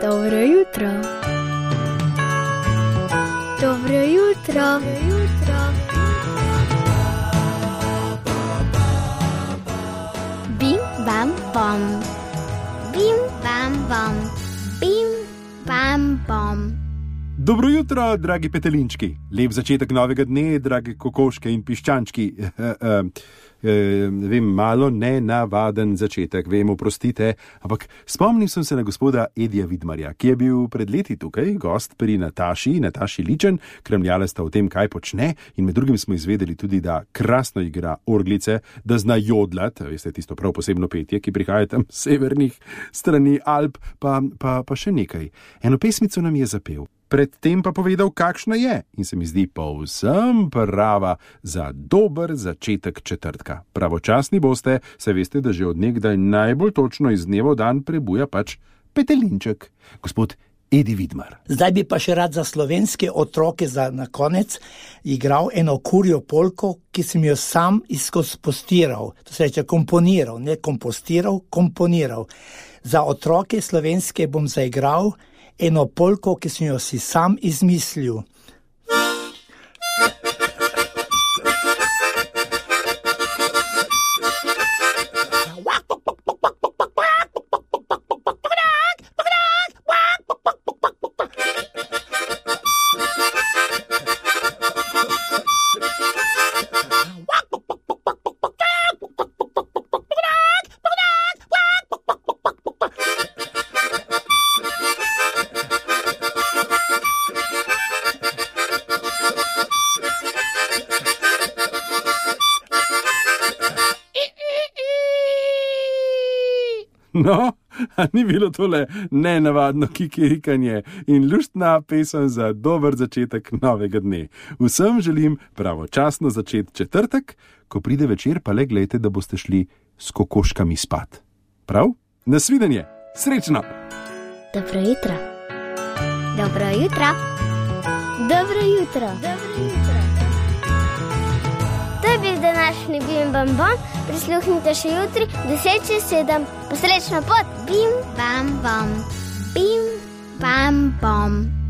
Dobro jutro. Dobro jutro. Bim, bam, bom. Bim, bam, bom. Bim, bam, bom. Dobro jutro, dragi petelinčki. Lep začetek novega dne, dragi kokoške in piščančki. Vem, malo nenavaden začetek, vem, oprostite, ampak spomnil sem se na gospoda Edija Vidmarja, ki je bil pred leti tukaj, gost pri Nataši Ličen, kremljala sta o tem, kaj počne, in med drugim smo izvedeli tudi, da krasno igra orglice, da zna jodlat, veste, tisto prav posebno petje, ki prihaja tam z severnih strani Alp, pa še nekaj. Eno pesmico nam je zapel. Predtem pa povedal, kakšna je, in se mi zdi povsem prava za dober začetek četrtka. Pravočasni boste, saj veste, da že od nekdaj najbolj točno iz dneva v dan prebuja pač petelinček. Gospod Edi Vidmar. Zdaj bi pa še rad za slovenske otroke na konec igral eno kurjo polko, ki sem jo sam izkompostiral. To se reče komponiral, ne kompostiral, komponiral. Za otroke slovenske bom zaigral eno polko, ki sem jo si sam izmislil. No, a ni bilo tole nenavadno kikirikanje in luštna pesem za dober začetek novega dne. Vsem želim pravočasno začeti četrtek, ko pride večer, pa le glejte, da boste šli s kokoškami spat. Prav? Nasvidenje! Srečno! Dobro jutro. Dobro jutro. Dobro jutro. Dobro jutro. To je bil današnji Bim Bam Bom. Prisluhnite še jutri 10:07. Posrečno pot. Bim Bam Bom. Bim Bam Bom.